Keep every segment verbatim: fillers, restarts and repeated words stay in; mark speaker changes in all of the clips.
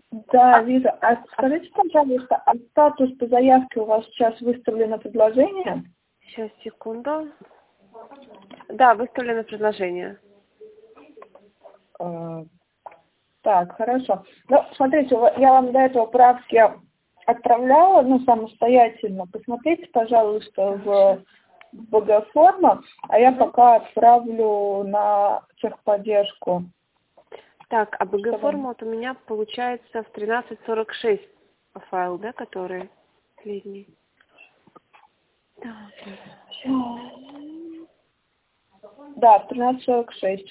Speaker 1: Да,
Speaker 2: А,
Speaker 1: вижу. А скажите, пожалуйста, а статус по заявке у вас сейчас выставлено предложение?
Speaker 2: сейчас, секунду. Да, выставлено предложение.
Speaker 1: Э, Так, хорошо. Ну, смотрите, вот я вам до этого правки отправляла, ну, самостоятельно. Посмотрите, пожалуйста, в бэ гэ-форму, а я пока отправлю на техподдержку.
Speaker 2: Так, а
Speaker 1: Что вам?
Speaker 2: бэ гэ-форма вот у меня получается в тринадцать сорок шесть файл, да, который последний. Так.
Speaker 1: Да, в тринадцать сорок шесть.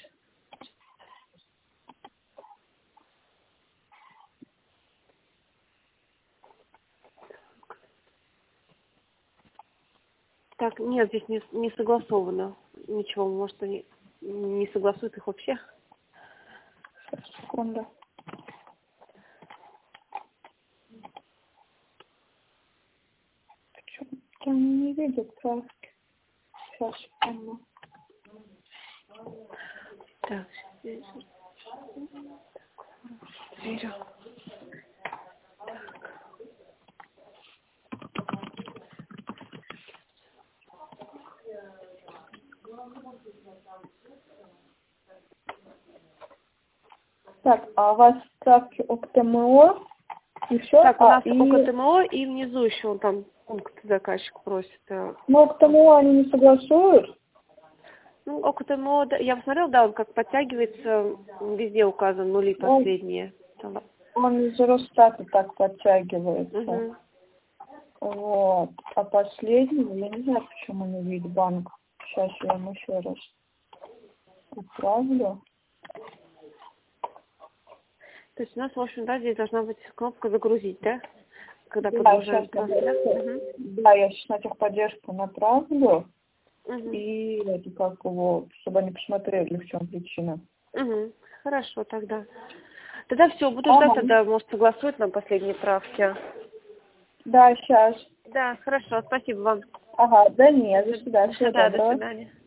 Speaker 2: Так, нет, здесь не, не согласовано. Ничего, может, они не согласуют их вообще.
Speaker 1: Секунду. Почему-то не видят правки. Сейчас, секунду.
Speaker 2: Так, здесь. Верю.
Speaker 1: Так, а у вас справки о ка тэ эм о и все?
Speaker 2: Так, у
Speaker 1: А,
Speaker 2: нас
Speaker 1: и...
Speaker 2: о ка тэ эм о и внизу еще он там пункт заказчик просит. э,
Speaker 1: Ну, о ка тэ эм о они не согласуют?
Speaker 2: Ну, о ка тэ эм о, да, я посмотрела, да, он как подтягивается, везде указан нули
Speaker 1: Он,
Speaker 2: последние. Там.
Speaker 1: он из Росстата так подтягивается.
Speaker 2: Угу.
Speaker 1: Вот. А последний, я не знаю, почему не видит банк. Сейчас я ему еще раз отправлю.
Speaker 2: То есть у нас, в общем, да, здесь должна быть кнопка «Загрузить», да? Когда
Speaker 1: Да, сейчас
Speaker 2: продолжаем
Speaker 1: я,
Speaker 2: просто, да? Угу.
Speaker 1: да, я сейчас на техподдержку направлю.
Speaker 2: Угу.
Speaker 1: И это как его, чтобы они посмотрели, в чем причина.
Speaker 2: Угу. Хорошо тогда. Тогда все, буду ждать,
Speaker 1: Ага.
Speaker 2: тогда, может, согласуют нам последние правки.
Speaker 1: Да, сейчас.
Speaker 2: Да, хорошо, спасибо вам.
Speaker 1: Ага, да нет, до свидания, всего
Speaker 2: Да, до
Speaker 1: доброго.
Speaker 2: свидания.